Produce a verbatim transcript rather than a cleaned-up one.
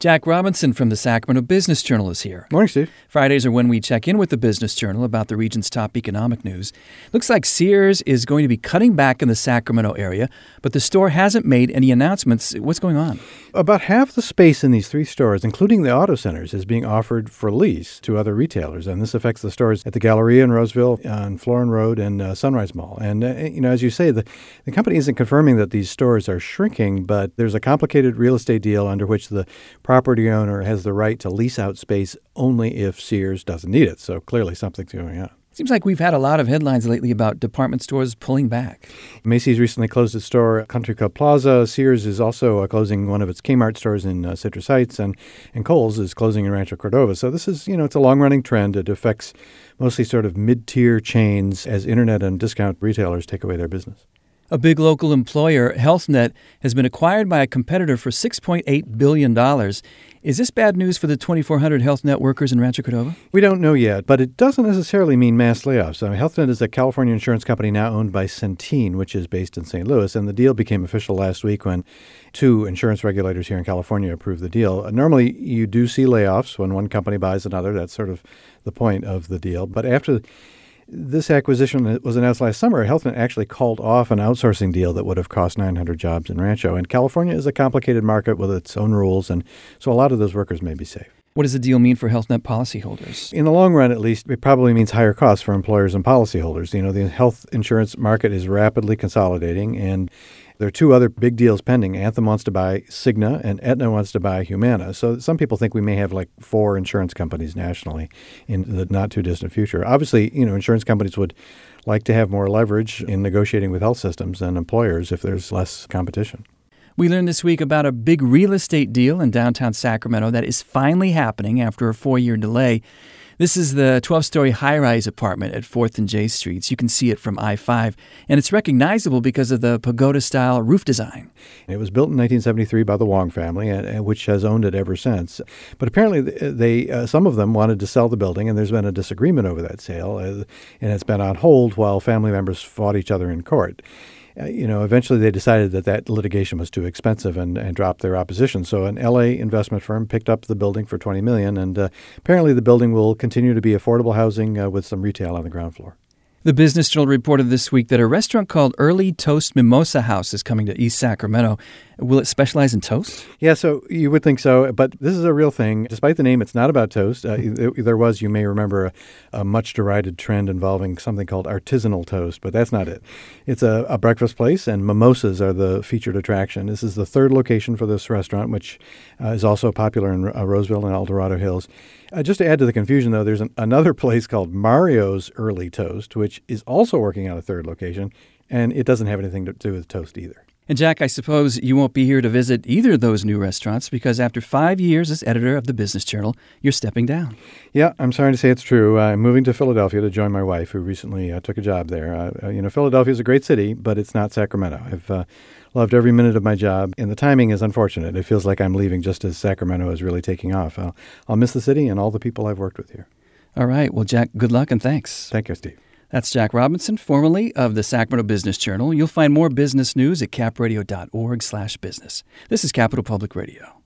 Jack Robinson from the Sacramento Business Journal is here. Morning, Steve. Fridays are when we check in with the Business Journal about the region's top economic news. Looks like Sears is going to be cutting back in the Sacramento area, but the store hasn't made any announcements. What's going on? About half the space in these three stores, including the auto centers, is being offered for lease to other retailers. And this affects the stores at the Galleria in Roseville, on Florin Road, and uh, Sunrise Mall. And, uh, you know, as you say, the, the company isn't confirming that these stores are shrinking, but there's a complicated real estate deal under which the property owner has the right to lease out space only if Sears doesn't need it. So clearly something's going on. Seems like we've had a lot of headlines lately about department stores pulling back. Macy's recently closed its store at Country Club Plaza. Sears is also uh, closing one of its Kmart stores in uh, Citrus Heights, and, and Kohl's is closing in Rancho Cordova. So this is, you know, it's a long-running trend. It affects mostly sort of mid-tier chains as internet and discount retailers take away their business. A big local employer, HealthNet, has been acquired by a competitor for six point eight billion dollars. Is this bad news for the twenty-four hundred HealthNet workers in Rancho Cordova? We don't know yet, but it doesn't necessarily mean mass layoffs. I mean, HealthNet is a California insurance company now owned by Centene, which is based in Saint Louis, and the deal became official last week when two insurance regulators here in California approved the deal. Uh, normally, you do see layoffs when one company buys another. That's sort of the point of the deal. But after this acquisition was announced last summer, HealthNet actually called off an outsourcing deal that would have cost nine hundred jobs in Rancho. And California is a complicated market with its own rules, and so a lot of those workers may be safe. What does the deal mean for HealthNet policyholders? In the long run, at least, it probably means higher costs for employers and policyholders. You know, the health insurance market is rapidly consolidating, and there are two other big deals pending. Anthem wants to buy Cigna, and Aetna wants to buy Humana. So some people think we may have like four insurance companies nationally in the not-too-distant future. Obviously, you know, insurance companies would like to have more leverage in negotiating with health systems and employers if there's less competition. We learned this week about a big real estate deal in downtown Sacramento that is finally happening after a four-year delay. This is the twelve-story high-rise apartment at fourth and J Streets. You can see it from I five, and it's recognizable because of the pagoda-style roof design. It was built in nineteen seventy-three by the Wong family, which has owned it ever since. But apparently, they uh, some of them wanted to sell the building, and there's been a disagreement over that sale, uh, and it's been on hold while family members fought each other in court. Uh, you know, eventually they decided that that litigation was too expensive and, and dropped their opposition. So an L A investment firm picked up the building for twenty million dollars, and uh, apparently the building will continue to be affordable housing uh, with some retail on the ground floor. The Business Journal reported this week that a restaurant called Early Toast Mimosa House is coming to East Sacramento. Will it specialize in toast? Yeah, so you would think so, but this is a real thing. Despite the name, it's not about toast. Uh, there was, you may remember, a, a much derided trend involving something called artisanal toast, but that's not it. It's a, a breakfast place, and mimosas are the featured attraction. This is the third location for this restaurant, which uh, is also popular in uh, Roseville and El Dorado Hills. Uh, just to add to the confusion, though, there's an, another place called Mario's Early Toast, which is also working on a third location, and it doesn't have anything to do with toast either. And Jack, I suppose you won't be here to visit either of those new restaurants because after five years as editor of the Business Journal, you're stepping down. Yeah, I'm sorry to say it's true. I'm moving to Philadelphia to join my wife, who recently uh, took a job there. Uh, you know, Philadelphia is a great city, but it's not Sacramento. I've uh, loved every minute of my job, and the timing is unfortunate. It feels like I'm leaving just as Sacramento is really taking off. I'll, I'll miss the city and all the people I've worked with here. All right. Well, Jack, good luck and thanks. Thank you, Steve. That's Jack Robinson, formerly of the Sacramento Business Journal. You'll find more business news at capradio dot org slash business. This is Capital Public Radio.